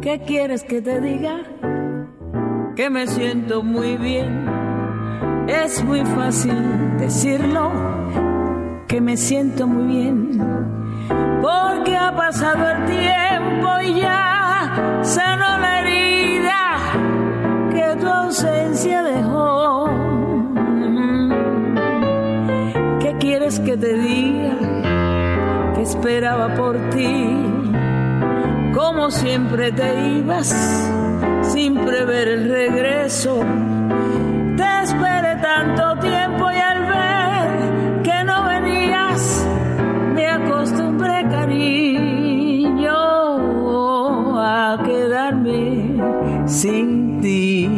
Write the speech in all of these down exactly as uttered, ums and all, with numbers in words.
¿Qué quieres que te diga? Que me siento muy bien. Es muy fácil decirlo, que me siento muy bien. Porque ha pasado el tiempo y ya sanó la herida que tu ausencia dejó. ¿Qué quieres que te diga? Que esperaba por ti. Como siempre te ibas sin prever el regreso. Te esperé tanto tiempo y al ver que no venías me acostumbré, cariño, a quedarme sin ti.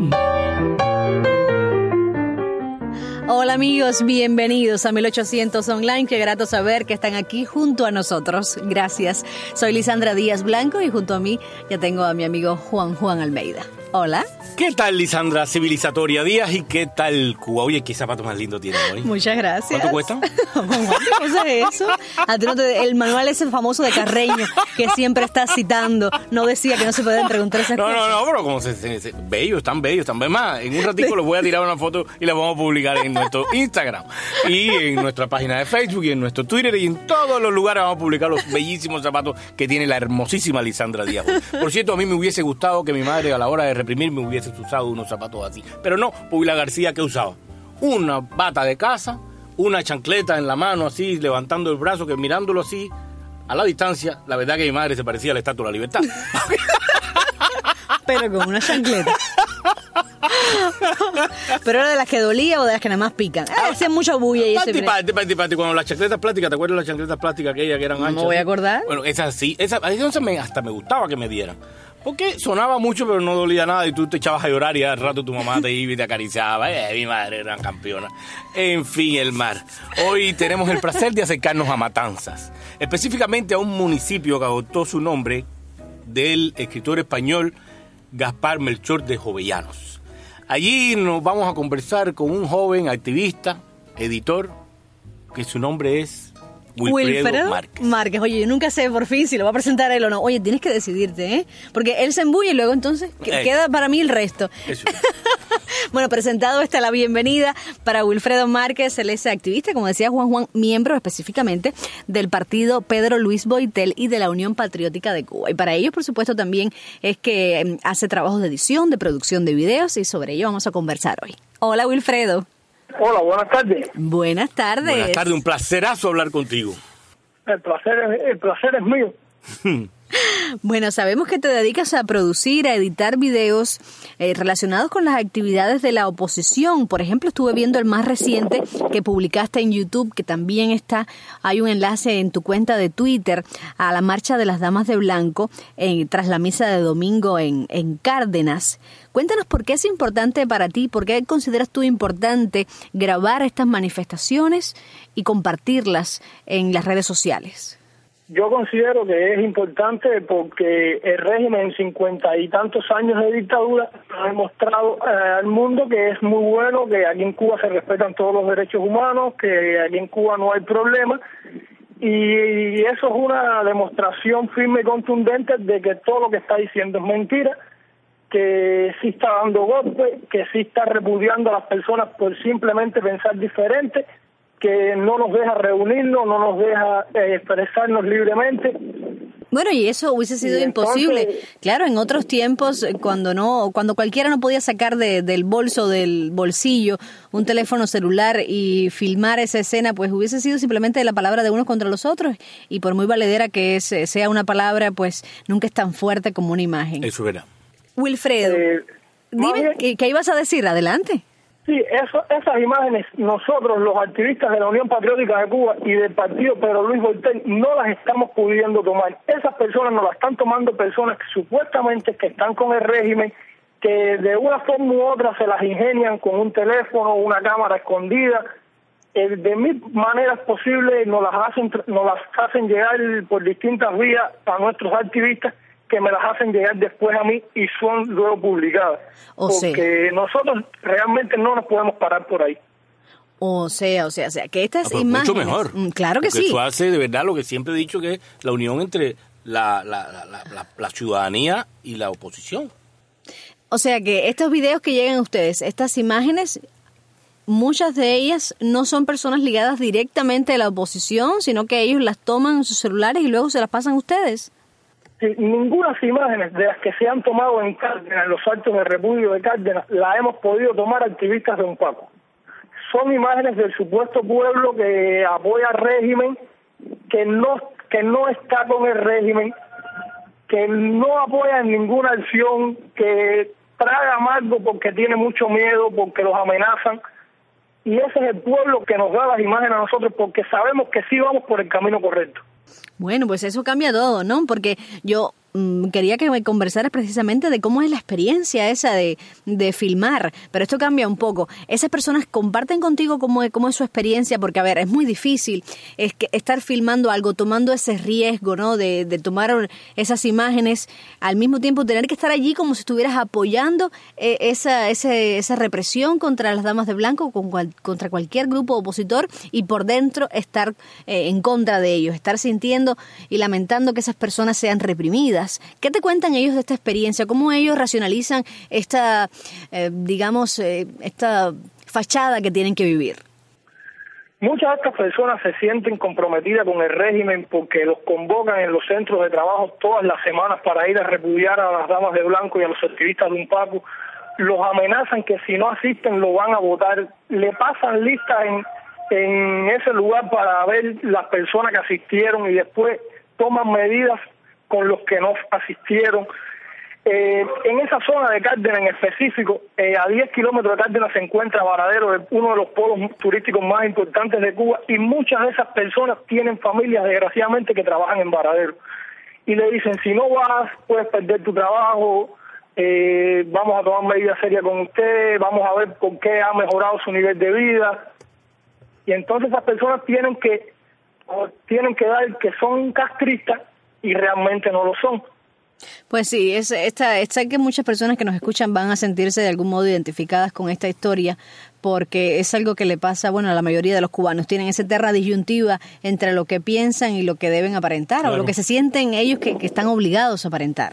Hola amigos, bienvenidos a mil ochocientos Online. Qué grato saber que están aquí junto a nosotros. Gracias. Soy Lisandra Díaz Blanco y junto a mí ya tengo a mi amigo Juan Juan Almeida. Hola. ¿Qué tal, Lisandra Civilizatoria Díaz? ¿Y qué tal, Cuba? Oye, ¿qué zapatos más lindos tienen hoy? Muchas gracias. ¿Cuánto cuestan? ¿Qué cosa es eso? A ti no te, el manual ese famoso de Carreño que siempre estás citando no decía que no se pueden preguntar esas no, cosas. No, no, no, pero como se, se, se, bellos, están bellos, están bellos. Más, en un ratito les voy a tirar una foto y la vamos a publicar en nuestro Instagram y en nuestra página de Facebook y en nuestro Twitter y en todos los lugares vamos a publicar los bellísimos zapatos que tiene la hermosísima Lisandra Díaz. Por cierto, a mí me hubiese gustado que mi madre a la hora de reprimir me hubiese usado unos zapatos así. Pero no, Pubila García, ¿qué usaba? Una bata de casa, una chancleta en la mano así, levantando el brazo, que mirándolo así, a la distancia, la verdad que mi madre se parecía a la Estatua de la Libertad. Pero con una chancleta. ¿Pero era de las que dolía o de las que nada más pican? Ah, hacían mucha bulla y ese... Parte, parte, parte. Cuando las chancletas plásticas, ¿te acuerdas de las chancletas plásticas aquellas que eran anchas? No me voy a acordar. Bueno, esas sí, esas, esas me, hasta me gustaba que me dieran. Porque sonaba mucho, pero no dolía nada y tú te echabas a llorar y al rato tu mamá te iba y te acariciaba. Eh, mi madre era campeona. En fin, el mar. Hoy tenemos el placer de acercarnos a Matanzas. Específicamente a un municipio que adoptó su nombre del escritor español Gaspar Melchor de Jovellanos. Allí nos vamos a conversar con un joven activista, editor, que su nombre es Wilfredo, Wilfredo Márquez. Márquez. Oye, yo nunca sé por fin si lo va a presentar él o no. Oye, tienes que decidirte, ¿eh? Porque él se embulle y luego entonces eh. queda para mí el resto. Eso. Bueno, presentado está la bienvenida para Wilfredo Márquez. Él es activista, como decía Juan Juan, miembro específicamente del partido Pedro Luis Boitel y de la Unión Patriótica de Cuba. Y para ellos, por supuesto, también es que hace trabajos de edición, de producción de videos y sobre ello vamos a conversar hoy. Hola, Wilfredo. Hola, buenas tardes. Buenas tardes. Buenas tardes, un placerazo hablar contigo. El placer es, el placer es mío. Bueno, sabemos que te dedicas a producir, a editar videos eh, relacionados con las actividades de la oposición. Por ejemplo, estuve viendo el más reciente que publicaste en YouTube, que también está, hay un enlace en tu cuenta de Twitter, a la marcha de las Damas de Blanco en, tras la misa de domingo en, en Cárdenas. Cuéntanos por qué es importante para ti, por qué consideras tú importante grabar estas manifestaciones y compartirlas en las redes sociales. Yo considero que es importante porque el régimen en cincuenta y tantos años de dictadura ha demostrado eh, al mundo que es muy bueno, que aquí en Cuba se respetan todos los derechos humanos, que aquí en Cuba no hay problema, y eso es una demostración firme y contundente de que todo lo que está diciendo es mentira, que sí está dando golpes, que sí está repudiando a las personas por simplemente pensar diferente, que no nos deja reunirnos, no nos deja eh, expresarnos libremente. Bueno, y eso hubiese sido y imposible. Entonces, claro, en otros tiempos, cuando no, cuando cualquiera no podía sacar de, del bolso, del bolsillo, un teléfono celular y filmar esa escena, pues hubiese sido simplemente la palabra de unos contra los otros. Y por muy valedera que es, sea una palabra, pues nunca es tan fuerte como una imagen. Eso era. Wilfredo, eh, dime, ¿qué, ¿qué ibas a decir? Adelante. Sí, eso, esas imágenes nosotros, los activistas de la Unión Patriótica de Cuba y del partido Pedro Luis Boitel, no las estamos pudiendo tomar. Esas personas nos las están tomando personas que supuestamente que están con el régimen, que de una forma u otra se las ingenian con un teléfono, una cámara escondida. Eh, de mil maneras posibles nos las hacen, nos las hacen llegar por distintas vías a nuestros activistas, que me las hacen llegar después a mí y son luego publicadas. O porque sea, nosotros realmente no nos podemos parar por ahí. O sea, o sea, o sea, que estas ah, imágenes... Mucho mejor. Claro que porque sí. Eso hace de verdad lo que siempre he dicho, que es la unión entre la, la, la, la, la ciudadanía y la oposición. O sea que estos videos que llegan a ustedes, estas imágenes, muchas de ellas no son personas ligadas directamente a la oposición, sino que ellos las toman en sus celulares y luego se las pasan a ustedes. Sí, ninguna imágenes de las que se han tomado en Cárdenas, en los actos de repudio de Cárdenas, las hemos podido tomar activistas de UNPACO. Son imágenes del supuesto pueblo que apoya al régimen, que no, que no está con el régimen, que no apoya en ninguna acción, que traga amargo porque tiene mucho miedo, porque los amenazan. Y ese es el pueblo que nos da las imágenes a nosotros, porque sabemos que sí vamos por el camino correcto. Bueno, pues eso cambia todo, ¿no? Porque yo mmm, quería que me conversaras precisamente de cómo es la experiencia esa de, de filmar, pero esto cambia un poco. Esas personas comparten contigo cómo es, cómo es su experiencia, porque, a ver, es muy difícil es que estar filmando algo, tomando ese riesgo, ¿no? De, de tomar esas imágenes, al mismo tiempo tener que estar allí como si estuvieras apoyando eh, esa, ese, esa represión contra las damas de blanco, con cual, contra cualquier grupo opositor, y por dentro estar eh, en contra de ellos, estar sintiendo y lamentando que esas personas sean reprimidas. ¿Qué te cuentan ellos de esta experiencia? ¿Cómo ellos racionalizan esta, eh, digamos, eh, esta fachada que tienen que vivir? Muchas de estas personas se sienten comprometidas con el régimen porque los convocan en los centros de trabajo todas las semanas para ir a repudiar a las damas de blanco y a los activistas de UNPACO. Los amenazan que si no asisten lo van a votar. Le pasan listas en en ese lugar para ver las personas que asistieron y después toman medidas con los que no asistieron. Eh, en esa zona de Cárdenas en específico, eh, a diez kilómetros de Cárdenas se encuentra Varadero, uno de los polos turísticos más importantes de Cuba, y muchas de esas personas tienen familias, desgraciadamente, que trabajan en Varadero. Y le dicen, si no vas, puedes perder tu trabajo, eh, vamos a tomar medidas serias con usted, vamos a ver por qué ha mejorado su nivel de vida. Y entonces esas personas tienen que tienen que dar que son castristas y realmente no lo son. Pues sí, es esta, esta que muchas personas que nos escuchan van a sentirse de algún modo identificadas con esta historia, porque es algo que le pasa, bueno, a la mayoría de los cubanos. Tienen esa terra disyuntiva entre lo que piensan y lo que deben aparentar, claro, o lo que se sienten ellos que, que están obligados a aparentar.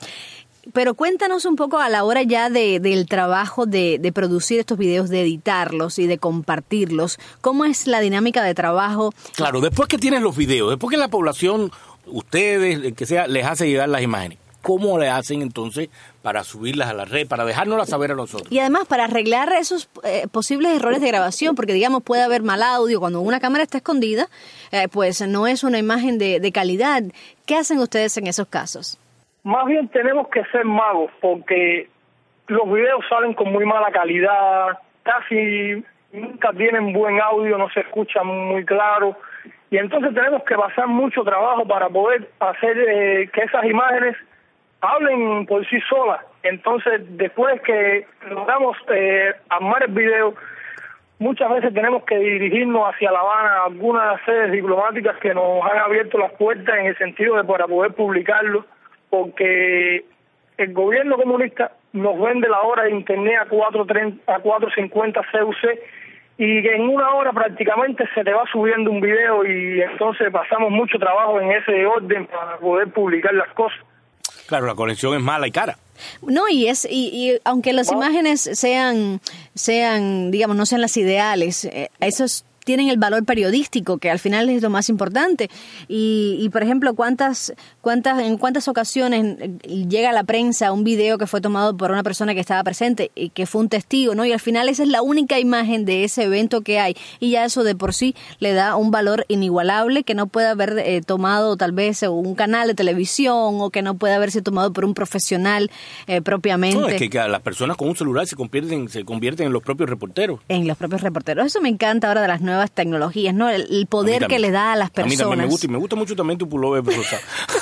Pero cuéntanos un poco a la hora ya de, del trabajo de, de producir estos videos, de editarlos y de compartirlos. ¿Cómo es la dinámica de trabajo? Claro, después que tienen los videos, después que la población, ustedes, el que sea, les hace llegar las imágenes, ¿cómo le hacen entonces para subirlas a la red, para dejárnoslas saber a nosotros? Y además para arreglar esos eh, posibles errores de grabación, porque digamos puede haber mal audio, cuando una cámara está escondida, eh, pues no es una imagen de, de calidad. ¿Qué hacen ustedes en esos casos? Más bien tenemos que ser magos, porque los videos salen con muy mala calidad, casi nunca tienen buen audio, no se escuchan muy claro, y entonces tenemos que pasar mucho trabajo para poder hacer eh, que esas imágenes hablen por sí solas. Entonces, después que logramos eh, armar el video, muchas veces tenemos que dirigirnos hacia La Habana, a algunas sedes diplomáticas que nos han abierto las puertas en el sentido de para poder publicarlo, porque el gobierno comunista nos vende la hora de internet a cuatro cincuenta C U C y que en una hora prácticamente se te va subiendo un video, y entonces pasamos mucho trabajo en ese orden para poder publicar las cosas. Claro, la conexión es mala y cara. No, y es y, y aunque las imágenes sean sean digamos no sean las ideales, eh, esos tienen el valor periodístico, que al final es lo más importante. Y, y por ejemplo, ¿cuántas, cuántas, en cuántas ocasiones llega a la prensa un video que fue tomado por una persona que estaba presente y que fue un testigo, ¿no? Y al final esa es la única imagen de ese evento que hay. Y ya eso de por sí le da un valor inigualable que no puede haber eh, tomado tal vez un canal de televisión, o que no puede haberse tomado por un profesional eh, propiamente. No, es que, que las personas con un celular se convierten, se convierten en los propios reporteros. En los propios reporteros. Eso me encanta ahora de las nuevas tecnologías, ¿no? El, el poder que le da a las personas. A mí también me gusta, y me gusta mucho también tu pullover, rosa.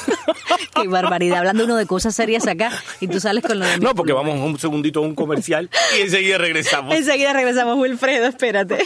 Qué barbaridad, hablando uno de cosas serias acá y tú sales con lo de mi No, porque pullover. Vamos un segundito a un comercial y enseguida regresamos. Enseguida regresamos, Wilfredo, espérate.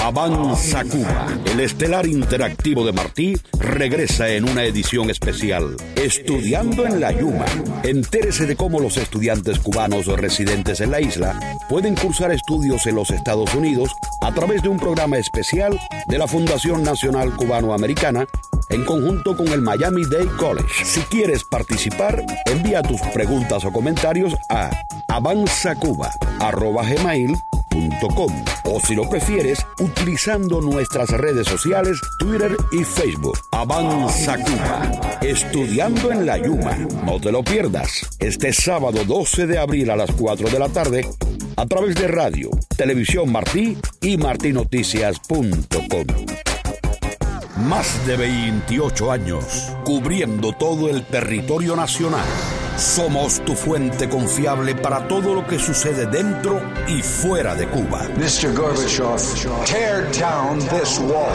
Avanza Cuba. El estelar interactivo de Martí regresa en una edición especial. Estudiando en la Yuma. Entérese de cómo los estudiantes cubanos residentes en la isla pueden cursar estudios en los Estados Unidos a través de un programa especial de la Fundación Nacional Cubano-Americana en conjunto con el Miami Dade College. Si quieres participar, envía tus preguntas o comentarios a avanzacuba arroba gmail punto com o si lo prefieres, utilizando nuestras redes sociales, Twitter y Facebook. Avanza Cuba. Estudiando en la Yuma. No te lo pierdas. Este sábado doce de abril a las cuatro de la tarde a través de radio, televisión Martí y martinoticias punto com. Más de veintiocho años, cubriendo todo el territorio nacional. Somos tu fuente confiable para todo lo que sucede dentro y fuera de Cuba. mister Gorbachev, tear down this wall.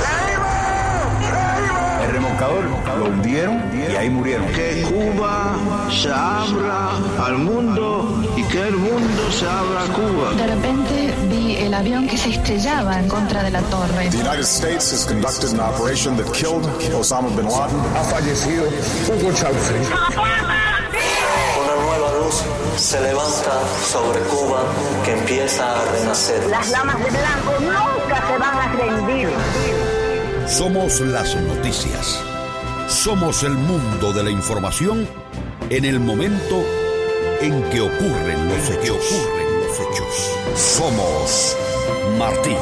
El remolcador lo hundieron y ahí murieron. Que Cuba se abra al mundo y que el mundo se abra a Cuba. De repente vi el avión que se estrellaba en contra de la torre. The United States has conducted an operation that killed Osama bin Laden. Ha fallecido Hugo Chávez. Una nueva luz se levanta sobre Cuba que empieza a renacer. Las damas de blanco nunca se van a rendir. Somos las noticias. Somos el mundo de la información en el momento en que ocurren los hechos. Que ocurren los hechos. Somos Martí.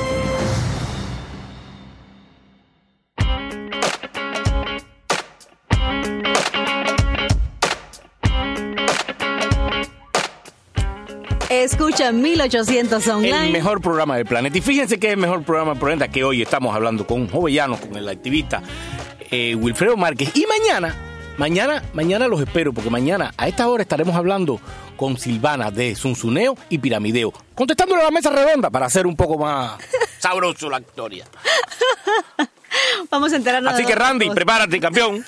Escucha mil ochocientos Online. El mejor programa del planeta. Y fíjense que es el mejor programa del planeta, que hoy estamos hablando con Jovellanos, con el activista eh, Wilfredo Márquez. Y mañana, mañana, mañana los espero, porque mañana a esta hora estaremos hablando con Silvana de Zunzuneo y Piramideo, contestándole a la mesa redonda para hacer un poco más sabroso la historia. Vamos a enterarnos. Así que Randy, cosas. Prepárate, campeón.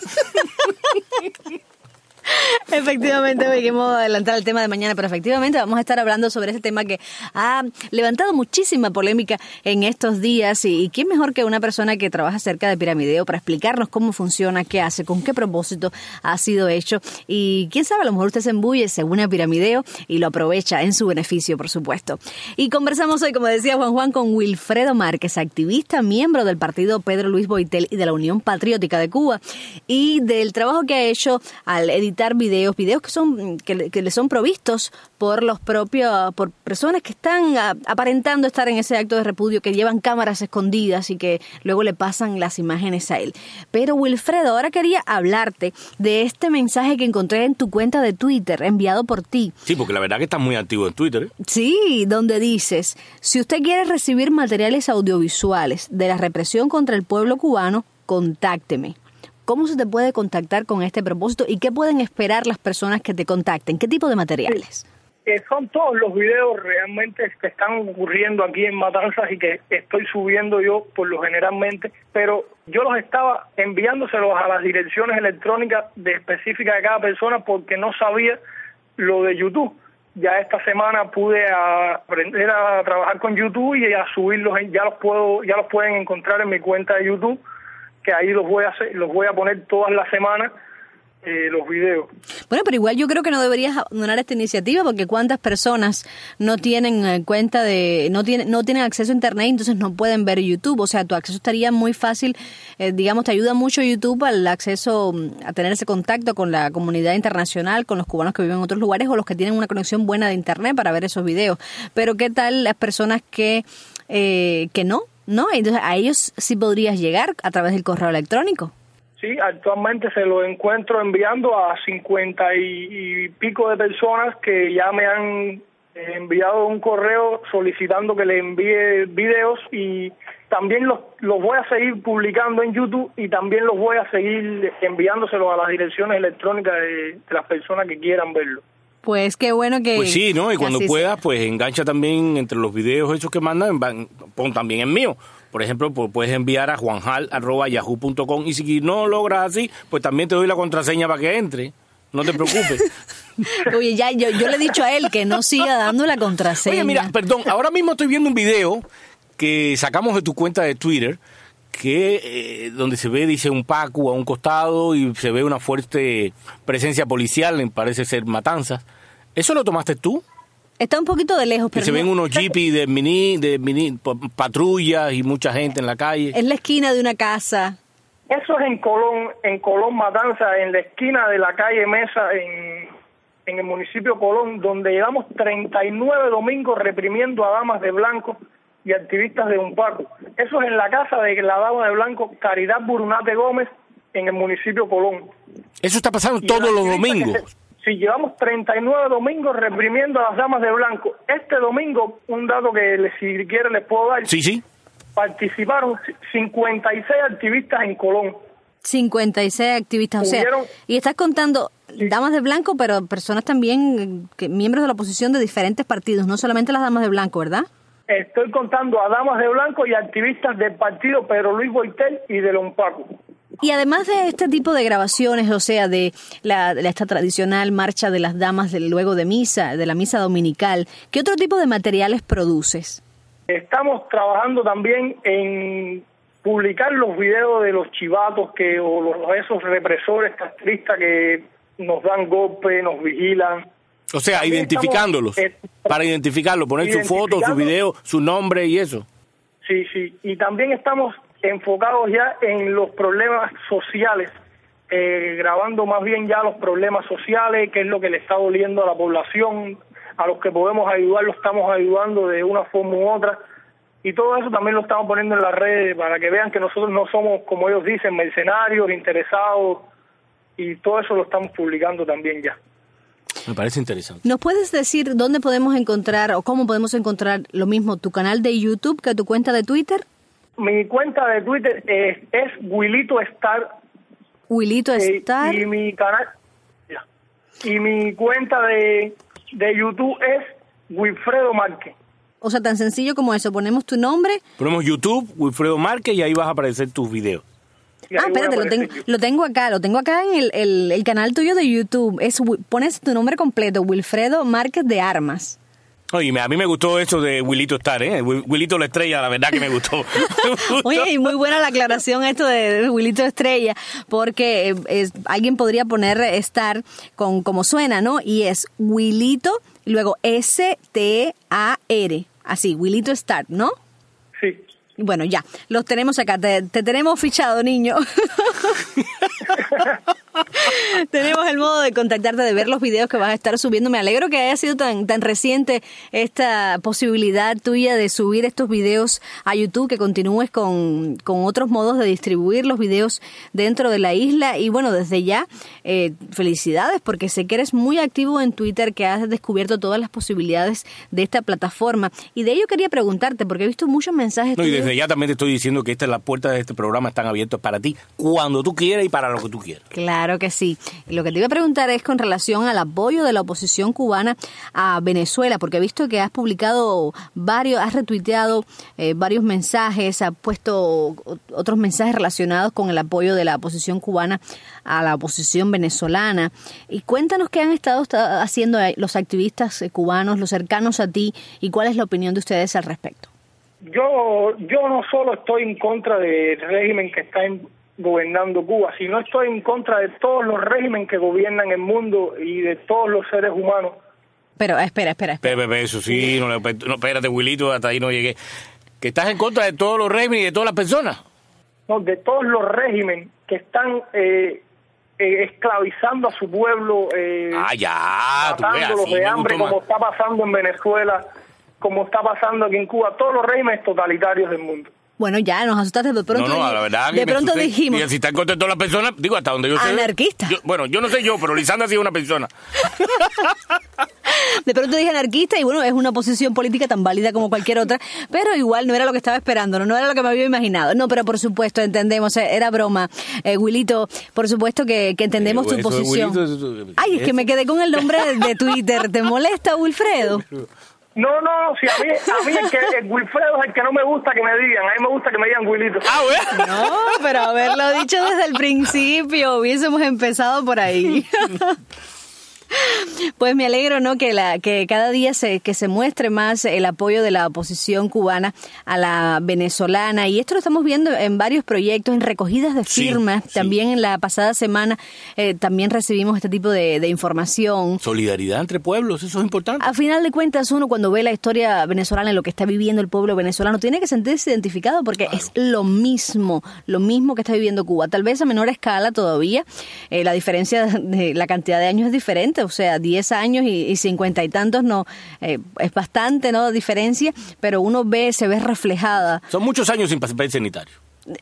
Efectivamente, hoy queremos adelantar el tema de mañana, pero efectivamente vamos a estar hablando sobre ese tema que ha levantado muchísima polémica en estos días y, y quién mejor que una persona que trabaja cerca de Piramideo para explicarnos cómo funciona, qué hace, con qué propósito ha sido hecho y quién sabe, a lo mejor usted se embulle, se une a Piramideo y lo aprovecha en su beneficio, por supuesto. Y conversamos hoy, como decía Juan Juan, con Wilfredo Márquez, activista, miembro del partido Pedro Luis Boitel y de la Unión Patriótica de Cuba y del trabajo que ha hecho al editar videos, videos que son que, que le son provistos por los propios, por personas que están a, aparentando estar en ese acto de repudio, que llevan cámaras escondidas y que luego le pasan las imágenes a él. Pero Wilfredo, ahora quería hablarte de este mensaje que encontré en tu cuenta de Twitter, enviado por ti. Sí, porque la verdad que estás muy activo en Twitter, ¿eh? Sí, donde dices, si usted quiere recibir materiales audiovisuales de la represión contra el pueblo cubano, contácteme. ¿Cómo se te puede contactar con este propósito y qué pueden esperar las personas que te contacten? ¿Qué tipo de materiales? Sí. Eh, son todos los videos realmente que están ocurriendo aquí en Matanzas y que estoy subiendo yo por lo generalmente, pero yo los estaba enviándoselos a las direcciones electrónicas de específicas de cada persona porque no sabía lo de YouTube. Ya esta semana pude a aprender a trabajar con YouTube y a subirlos, ya los puedo, ya los pueden encontrar en mi cuenta de YouTube, que ahí los voy a hacer, los voy a poner todas las semanas, eh, los videos. Bueno, pero igual yo creo que no deberías abandonar esta iniciativa porque cuántas personas no tienen cuenta de, no tienen, no tienen acceso a internet y entonces no pueden ver YouTube. O sea, tu acceso estaría muy fácil, eh, digamos, te ayuda mucho YouTube al acceso, a tener ese contacto con la comunidad internacional, con los cubanos que viven en otros lugares o los que tienen una conexión buena de internet para ver esos videos. Pero ¿qué tal las personas que, eh, que no? ¿No? Entonces a ellos sí podrías llegar a través del correo electrónico. Sí, actualmente se lo encuentro enviando a cincuenta y, y pico de personas que ya me han enviado un correo solicitando que le envíe videos y también los, los voy a seguir publicando en YouTube y también los voy a seguir enviándoselos a las direcciones electrónicas de, de las personas que quieran verlo. Pues qué bueno que... Pues sí, ¿no? Y cuando puedas, pues engancha también entre los videos esos que mandan, pon también el mío. Por ejemplo, pues puedes enviar a juanjal arroba yahoo punto com y si no logras así, pues también te doy la contraseña para que entre. No te preocupes. Oye, ya yo, yo le he dicho a él que no siga dando la contraseña. Oye, mira, perdón, ahora mismo estoy viendo un video que sacamos de tu cuenta de Twitter, que eh, donde se ve, dice, un Pacu a un costado y se ve una fuerte presencia policial, me parece ser matanzas. ¿Eso lo tomaste tú? Está un poquito de lejos, pero que se no. ven unos jeepis de mini, de mini patrullas y mucha gente en la calle. Es la esquina de una casa. Eso es en Colón, en Colón Matanza, en la esquina de la calle Mesa, en, en el municipio Colón, donde llevamos treinta y nueve domingos reprimiendo a damas de blanco y activistas de UNPACU. Eso es en la casa de la dama de blanco Caridad Burunate Gómez, en el municipio Colón. Eso está pasando y todos los domingos. Sí, llevamos treinta y nueve domingos reprimiendo a las damas de blanco. Este domingo, un dato que les, si quiere les puedo dar. Sí, sí. Participaron cincuenta y seis activistas en Colón. cincuenta y seis activistas, o sea, y estás contando damas de blanco, pero personas también, que miembros de la oposición de diferentes partidos, no solamente las damas de blanco, ¿verdad? Estoy contando a damas de blanco y activistas del partido Pedro Luis Boitel y del UNPACU. Y además de este tipo de grabaciones, o sea, de, la, de esta tradicional marcha de las damas de, luego de misa, de la misa dominical, ¿qué otro tipo de materiales produces? Estamos trabajando también en publicar los videos de los chivatos que o los, esos represores castristas que nos dan golpes, nos vigilan. O sea, también identificándolos, estamos, eh, para identificarlos, poner su foto, su video, su nombre y eso. Sí, sí, y también estamos enfocados ya en los problemas sociales, eh, grabando más bien ya los problemas sociales, qué es lo que le está doliendo a la población, a los que podemos ayudar, lo estamos ayudando de una forma u otra, y todo eso también lo estamos poniendo en las redes para que vean que nosotros no somos, como ellos dicen, mercenarios, interesados, y todo eso lo estamos publicando también ya. Me parece interesante. ¿Nos puedes decir dónde podemos encontrar o cómo podemos encontrar lo mismo tu canal de YouTube que tu cuenta de Twitter? Mi cuenta de Twitter es, es Wilito Star. Wilito eh, Star. Y mi canal, ya. Y mi cuenta de, de YouTube es Wilfredo Márquez. O sea, tan sencillo como eso. Ponemos tu nombre. Ponemos YouTube, Wilfredo Márquez, y ahí vas a aparecer tus videos. Ah, espérate, lo tengo, lo tengo acá, lo tengo acá en el, el, el canal tuyo de YouTube. Es, pones tu nombre completo, Wilfredo Márquez de Armas. Oye, a mí me gustó eso de Wilito Star, ¿eh? Wilito la Estrella, la verdad que me gustó. Oye, y muy buena la aclaración esto de Wilito Estrella, porque es, alguien podría poner Star con como suena, ¿no? Y es Wilito, y luego S T A R, así, Wilito Star, ¿no? Sí. Bueno, ya, los tenemos acá, te, te tenemos fichado, niño. Tenemos el modo de contactarte, de ver los videos que vas a estar subiendo. Me alegro que haya sido tan tan reciente esta posibilidad tuya de subir estos videos a YouTube, que continúes con, con otros modos de distribuir los videos dentro de la isla. Y bueno, desde ya, eh, felicidades, porque sé que eres muy activo en Twitter, que has descubierto todas las posibilidades de esta plataforma. Y de ello quería preguntarte, porque he visto muchos mensajes. No, y desde ya también te estoy diciendo que esta, las puertas de este programa están abiertas para ti, cuando tú quieras y para lo que tú quieras. Claro que sí. Y lo que te iba a preguntar es con relación al apoyo de la oposición cubana a Venezuela, porque he visto que has publicado varios, has retuiteado eh, varios mensajes, has puesto otros mensajes relacionados con el apoyo de la oposición cubana a la oposición venezolana. Y cuéntanos qué han estado haciendo los activistas cubanos, los cercanos a ti, y cuál es la opinión de ustedes al respecto. Yo, yo no solo estoy en contra del régimen que está en gobernando Cuba, sino estoy en contra de todos los regímenes que gobiernan el mundo y de todos los seres humanos. Pero espera, espera, espera. Pepe, eso sí, no, no, espérate, Wilito, hasta ahí no llegué. ¿Que estás en contra de todos los regímenes y de todas las personas? No, de todos los regímenes que están eh, eh, esclavizando a su pueblo, eh, ah, ya, matándolos de hambre, como está pasando en Venezuela, como está pasando aquí en Cuba, todos los regímenes totalitarios del mundo. Bueno, ya nos asustaste de pronto. No, no, la verdad que de pronto asusté. dijimos. Y si está en contra de todas las personas, digo, hasta donde yo sé. Anarquista. Yo, bueno, yo no sé yo, pero Lisandra sí es una persona. De pronto dije anarquista y bueno, es una posición política tan válida como cualquier otra, pero igual no era lo que estaba esperando, no, no era lo que me había imaginado. No, pero por supuesto entendemos, era broma. Eh, Wilito, por supuesto que, que entendemos eh, tu posición. Wilito, eso, eso, Ay, es que me quedé con el nombre de, de Twitter. ¿Te molesta, Wilfredo? No, no, si a mí, a mí el, que, el Wilfredo es el que no me gusta que me digan, a mí me gusta que me digan Wilito. Ah, bueno. No, pero haberlo dicho desde el principio, hubiésemos empezado por ahí. Pues me alegro, ¿no? Que la que cada día se que se muestre más el apoyo de la oposición cubana a la venezolana, y esto lo estamos viendo en varios proyectos, en recogidas de firmas. Sí, también sí. En la pasada semana eh, también recibimos este tipo de, de información. Solidaridad entre pueblos, eso es importante. A final de cuentas, uno cuando ve la historia venezolana y lo que está viviendo el pueblo venezolano tiene que sentirse identificado, porque claro. Es lo mismo, lo mismo que está viviendo Cuba, tal vez a menor escala todavía. Eh, la diferencia de la cantidad de años es diferente, o sea, diez años y, y cincuenta y tantos no eh, es bastante, ¿no? Diferencia, pero uno ve, se ve reflejada. Son muchos años sin papel sanitario.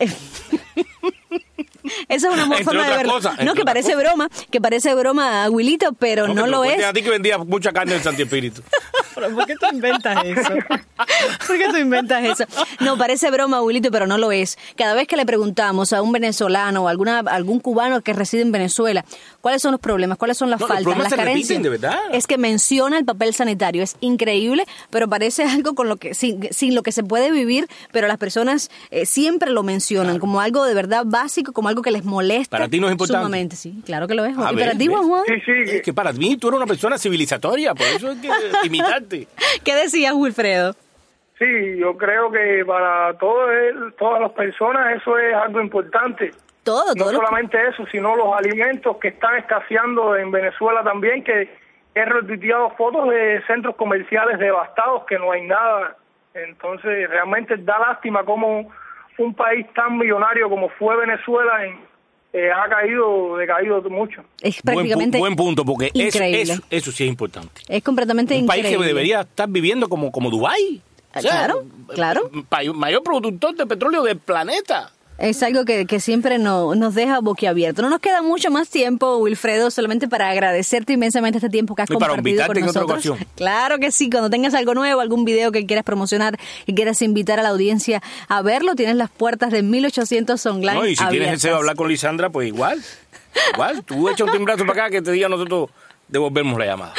Esa es una buena forma de verlo. Cosas, no, que parece cosas. broma, que parece broma, Aguilito, pero no, no lo es. A ti que vendía mucha carne del Santi Espíritu. ¿Pero por qué tú inventas eso? ¿Por qué tú inventas eso? No, parece broma, Aguilito, pero no lo es. Cada vez que le preguntamos a un venezolano o alguna algún cubano que reside en Venezuela, ¿cuáles son los problemas? ¿Cuáles son las no, faltas, las se carencias? Repiten, de verdad. Es que menciona el papel sanitario. Es increíble, pero parece algo con lo que sin, sin lo que se puede vivir, pero las personas eh, siempre lo mencionan claro. como algo de verdad básico, como algo que les molesta. Para ti no es importante. Sumamente, sí, claro que lo es. A ¿Y ver, para ti, Juan Juan? Sí, sí. Es que para mí tú eres una persona civilizatoria, por eso hay que imitarte. ¿Qué decías, Wilfredo? Sí, yo creo que para todo el, todas las personas eso es algo importante. Todo, no todo. No solamente lo... eso, sino los alimentos que están escaseando en Venezuela también, que he retuiteado fotos de centros comerciales devastados, que no hay nada. Entonces, realmente da lástima cómo un país tan millonario como fue Venezuela en, eh, ha caído, decaído mucho. Es prácticamente buen, buen punto, porque eso, eso, eso sí es importante. Es completamente un increíble. Un país que debería estar viviendo como, como Dubái. O sea, claro, claro. El mayor productor de petróleo del planeta. Es algo que, que siempre no, nos deja boquiabierto. No nos queda mucho más tiempo, Wilfredo, solamente para agradecerte inmensamente este tiempo que has y compartido con nosotros. En otra ocasión. Claro que sí, cuando tengas algo nuevo, algún video que quieras promocionar, que quieras invitar a la audiencia a verlo, tienes las puertas de mil ochocientos Online No, y si abiertas. tienes deseo de hablar con Lisandra, pues igual. Igual, tú echa un timbrazo para acá que te diga nosotros devolvemos la llamada.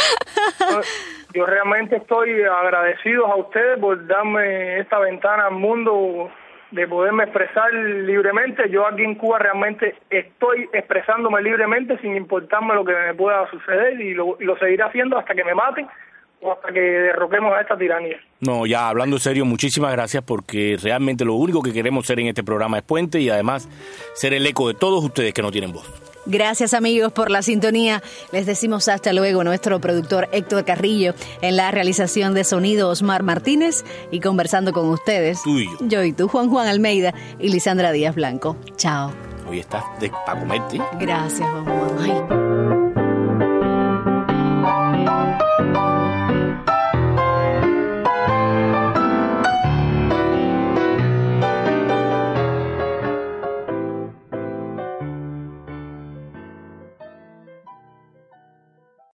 Yo realmente estoy agradecido a ustedes por darme esta ventana al mundo de poderme expresar libremente. Yo aquí en Cuba realmente estoy expresándome libremente sin importarme lo que me pueda suceder y lo, y lo seguiré haciendo hasta que me maten o hasta que derroquemos a esta tiranía. No, ya hablando en serio, muchísimas gracias porque realmente lo único que queremos ser en este programa es puente y además ser el eco de todos ustedes que no tienen voz. Gracias amigos por la sintonía. Les decimos hasta luego. Nuestro productor Héctor Carrillo, en la realización de sonido Osmar Martínez y conversando con ustedes. Tú y yo. Yo y tú, Juan Juan Almeida y Lisandra Díaz Blanco. Chao. Hoy estás de, para comerte. Gracias, Juan Juan. Ay.